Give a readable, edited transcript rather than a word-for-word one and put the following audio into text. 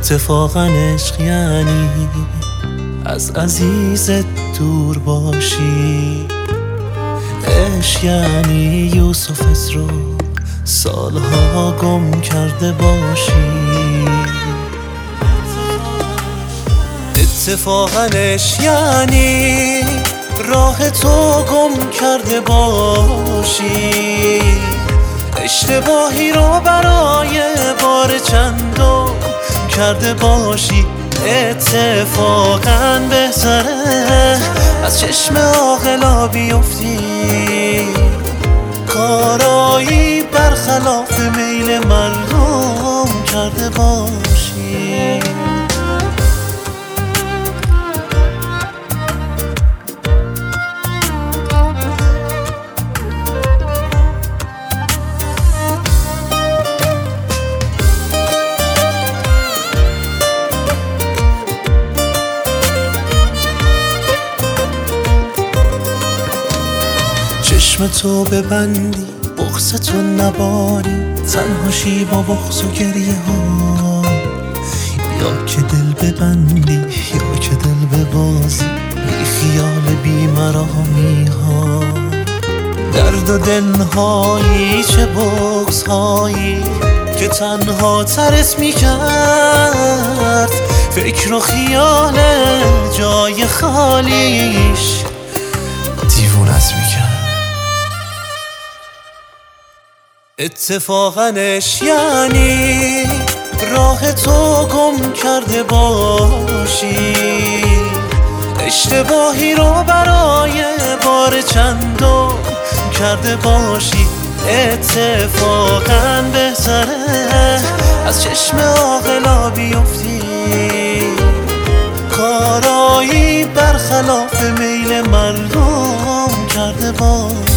اتفاقا عشق یعنی از عزیزت دور باشی، عشق یعنی یوسفت رو سالها گم کرده باشی. اتفاقا عشق یعنی راه تو گم کرده باشی، اشتباهی رو برای بار چندم کرده باشی. اتفاقا بهتره از چشم عاقلا بیفتی، کارایی برخلاف میل مردم کرده باشی. چشم تو ببندی بغض تو نباری، تنهاشی با بغض و گریه ها، یا که دل ببندی یا که دل ببازی، بی خیال بی مرامی ها. درد و دلهایی چه بغض هایی که تنها ترس می کرد، فکر و خیال جای خالیش دیوونت می کرد. اتفاقا عشق یعنی راه تو گم کرده باشی، اشتباهی رو برای بار چندم کرده باشی. اتفاقا بهتره از چشم عاقلا بیفتی، کارایی برخلاف میل مردم کرده باشی.